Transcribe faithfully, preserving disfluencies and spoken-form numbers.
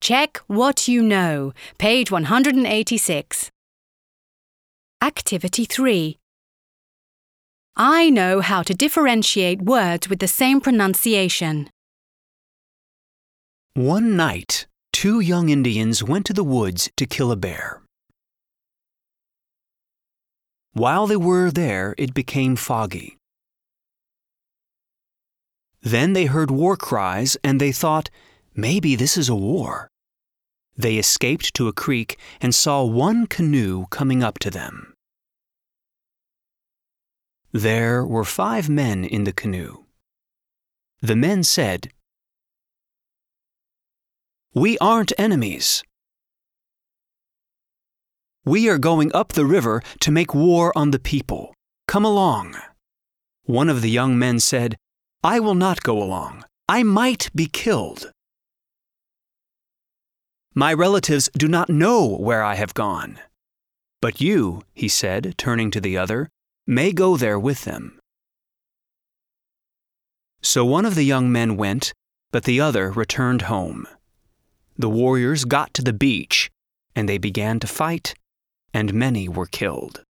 Check what you know. Page one hundred eighty-six. Activity three. I know how to differentiate words with the same pronunciation. One night, two young Indians went to the woods to kill a bear. While they were there, it became foggy. Then they heard war cries and they thought, maybe this is a war. They escaped to a creek and saw one canoe coming up to them. There were five men in the canoe. The men said, "We aren't enemies. We are going up the river to make war on the people. Come along." One of the young men said, "I will not go along. I might be killed. My relatives do not know where I have gone. But you," he said, turning to the other, "may go there with them." So one of the young men went, but the other returned home. The warriors got to the beach, and they began to fight, and many were killed.